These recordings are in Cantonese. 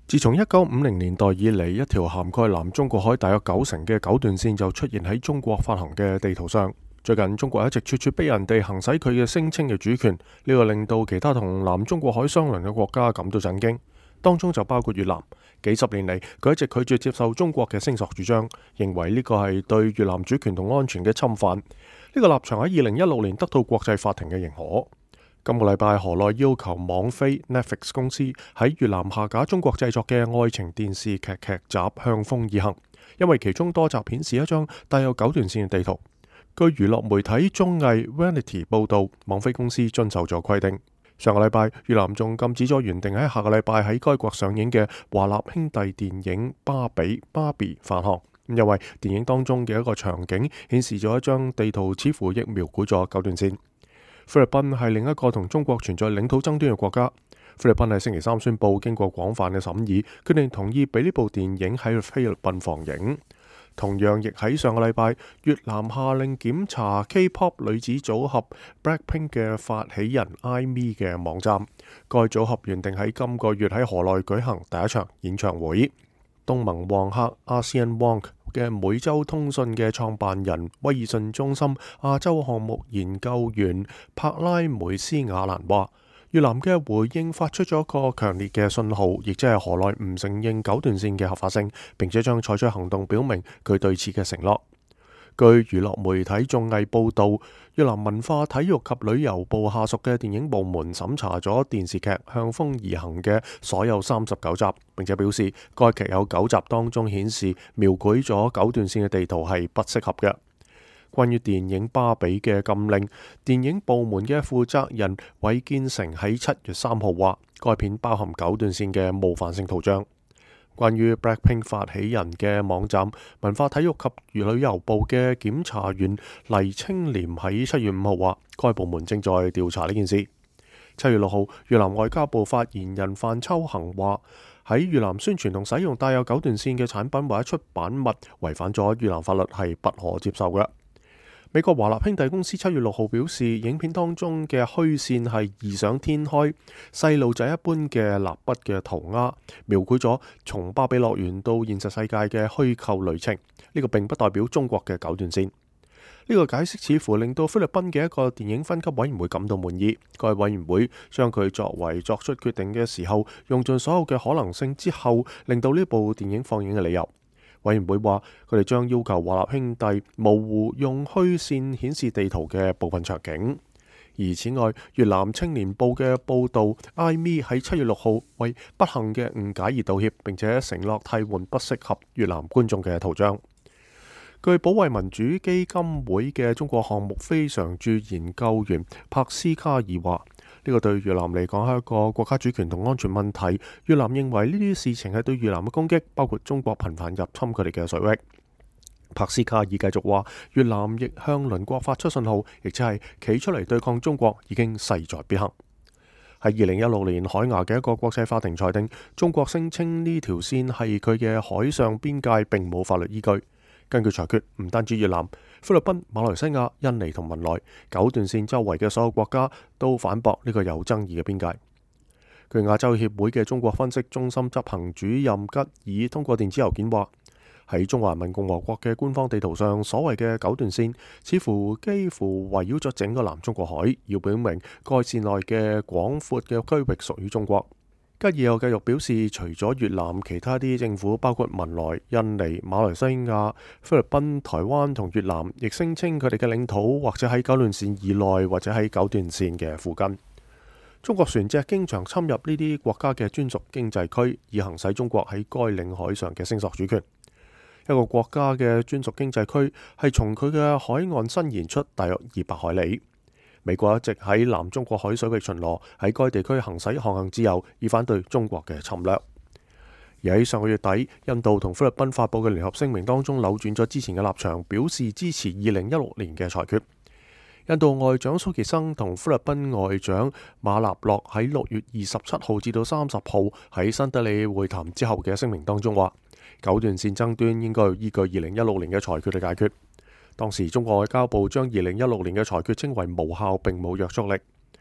自從1950年代以嚟，一條涵蓋南中國海大約90%嘅九段線就出現喺中國發行嘅地圖上。最近中國一直咄咄逼人地行使佢嘅聲稱嘅主權，呢個令到其他同南中國海相鄰嘅國家感到震驚，當中就包括越南。幾十年嚟，佢一直拒絕接受中國嘅聲索主張，認為呢個係對越南主權同安全嘅侵犯。呢個立場喺2016年得到國際法庭嘅認可。今個禮拜，河內要求網飛 Netflix 公司喺越南下架中國製作嘅愛情電視劇劇集《向風而行》，因為其中多集顯示一張帶有九段線嘅地圖。據娛樂媒體綜藝 Vanity 報道，網飛公司遵守咗規定。上個禮拜，越南仲禁止咗原定喺下個禮拜喺該國上映嘅華納兄弟電影《芭比》發行，因為電影當中嘅一個場景顯示咗一張地圖，似乎亦描繪咗九段線。菲律賓係另一個同中國存在領土爭端嘅國家。菲律賓喺星期三宣布，經過廣泛嘅審議，決定同意俾呢部電影喺菲律賓放映。同樣亦喺上個禮拜，越南下令檢查 K-pop 女子組合 Blackpink 嘅發起人 IME 嘅網站。該組合原定喺今個月喺河內舉行第一場演唱會。東盟旺客 ASEAN Wong 嘅每周通訊嘅創辦人、威爾遜中心亞洲項目研究員帕拉梅斯亞蘭話，越南嘅回應發出咗個強烈嘅信號，亦即係河內唔承認九段線嘅合法性，並且將採取行動表明佢對此嘅承諾。據娛樂媒體綜藝報導，越南文化體育及旅遊部下屬嘅電影部門審查咗電視劇《向風而行》嘅所有39集，並且表示該劇有9集當中顯示描繪咗九段線嘅地圖係不適合嘅。關於電影《芭比》嘅禁令，電影部門嘅負責人韋建成喺7月3號話，該片包含九段線嘅冒犯性圖像。關於 Blackpink 發起人嘅網站，文化體育及旅遊部嘅檢查員黎清廉喺7月5號話，該部門正在調查呢件事。7月6號，越南外交部發言人范秋恒話，喺越南宣傳同使用帶有九段線嘅產品或者出版物，違反咗越南法律，係不可接受嘅。美國華納兄弟公司7月6號表示，影片當中嘅虛線係異想天開、細路仔一般嘅蠟筆嘅塗鴉，描繪咗從芭比樂園到現實世界嘅虛構旅程。呢個並不代表中國嘅九段線。呢個解釋似乎令到菲律賓嘅一個電影分級委員會感到滿意。該委員會將佢作為作出決定嘅時候，用盡所有嘅可能性之後，令到呢部電影放映嘅理由。委員會話，佢哋將要求華納兄弟模糊用虛線顯示地圖嘅部分場景。而此外，越南青年報嘅報導，IME 喺7月6號為不幸嘅誤解而道歉，並且承諾替換不適合越南觀眾嘅圖像。據保衛民主基金會嘅中國項目非常駐研究員帕斯卡爾話，呢個對越南嚟講係一個國家主權同安全問題。越南認為呢啲事情係對越南嘅攻擊，包括中國頻繁入侵佢哋嘅水域。帕斯卡爾繼續話，越南亦向鄰國發出信號，亦即係企出嚟對抗中國已經勢在必行。喺2016年，海牙嘅一個國際法庭裁定，中國聲稱呢條線係佢嘅海上邊界，並冇法律依據。根據裁決，唔單止越南、菲律賓、馬來西亞、印尼同文萊九段線周圍嘅所有國家都反駁呢個有爭議嘅邊界。據亞洲協會嘅中國分析中心執行主任吉爾通過電子郵件話，喺中華人民共和國嘅官方地圖上，所謂嘅九段線似乎幾乎圍繞咗整個南中國海，要表明該線內嘅廣闊嘅區域屬於中國。吉爾又繼續表示，除咗越南，其他啲政府包括文萊、印尼、馬來西亞、菲律賓、台灣同越南，亦聲稱佢哋嘅領土或者喺九段線以內，或者喺九段線嘅附近。中國船隻經常侵入呢啲國家嘅專屬經濟區，以行使中國喺該領海上嘅聲索主權。一個國家嘅專屬經濟區係從佢嘅海岸伸延出大約200海里。美國一直喺南中國海水域巡邏，喺該地區行使航行自由，以反對中國嘅侵略。而喺上個月底，印度同菲律賓發布嘅聯合聲明當中，扭轉咗之前嘅立場，表示支持2016年嘅裁決。印度外長蘇傑生同菲律賓外長馬納洛喺6月27號至到30號喺新德里會談之後嘅聲明當中話，九段線爭端應該依據2016年嘅裁決嚟解決。當時中國外交部將2016年嘅裁決稱為無效並冇約束力。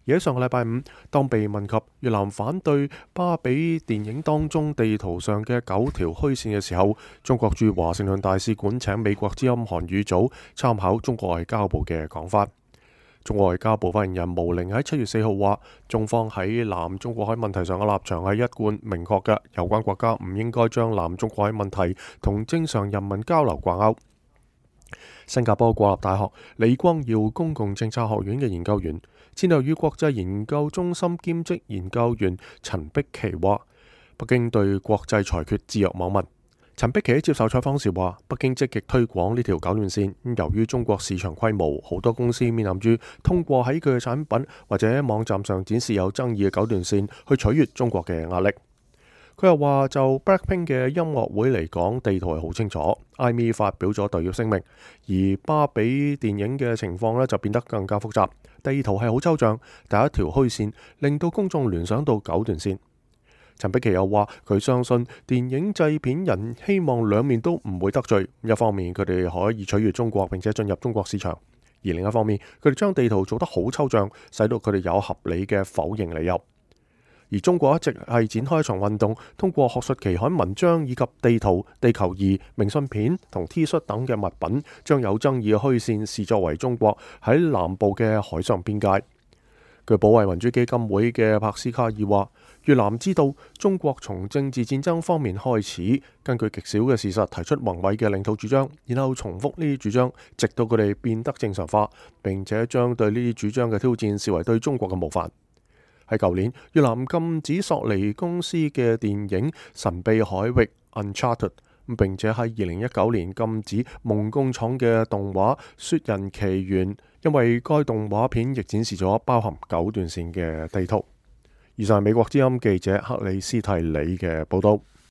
而喺上個禮拜五，當被問及越南反對巴比電影當中地圖上嘅9條虛線嘅時候，中國駐華盛頓大使館請美國之音韓語組參考中國外交部嘅講法。中國外交部發言人毛寧喺7月4號話，中方喺南中國海問題上嘅立場係一貫明確嘅，有關國家唔應該將南中國海問題同正常人民交流掛鈎。新加坡國立大學李光耀公共政策學院嘅研究員、戰略與國際研究中心兼職研究員陳碧琪話，北京對國際裁決置若罔聞。陳碧琪喺接受採訪時話，北京積極推廣呢條九段線，由於中國市場規模，好多公司面臨住通過喺佢嘅產品或者網站上展示有爭議嘅九段線去取悅中國嘅壓力。佢又話，就 Blackpink 嘅音樂會嚟講，地圖係好清楚，IME 發表咗代表聲明，而巴比電影嘅情況呢就變得更加複雜，地圖係好抽象，第一條虛線令到公眾聯想到九段線。陳碧琪又話，佢相信電影製片人希望兩面都唔會得罪，一方面佢哋可以取悅中國並且進入中國市場，而另一方面佢哋將地圖做得好抽象，使到佢哋有合理嘅否認理由。而中國一直係展開一場運動，通過學術期刊文章以及地圖、地球儀、明信片同 T 恤等嘅物品，將有爭議嘅虛線視作為中國喺南部嘅海上邊界。據保衛民主基金會嘅帕斯卡爾話，越南知道中國從政治戰爭方面開始，根據極少嘅事實提出宏偉嘅領土主張，然後重複呢啲主張，直到佢哋變得正常化，並且將對呢啲主張嘅挑戰視為對中國嘅冒犯。喺舊年，越南禁止索尼公司嘅電影《神秘海域》Uncharted， 並且喺2019年禁止夢工廠嘅動畫《雪人奇緣》，因為該動畫片亦展示咗包含九段線嘅地圖。以上係美國之音記者克里斯蒂里嘅報道。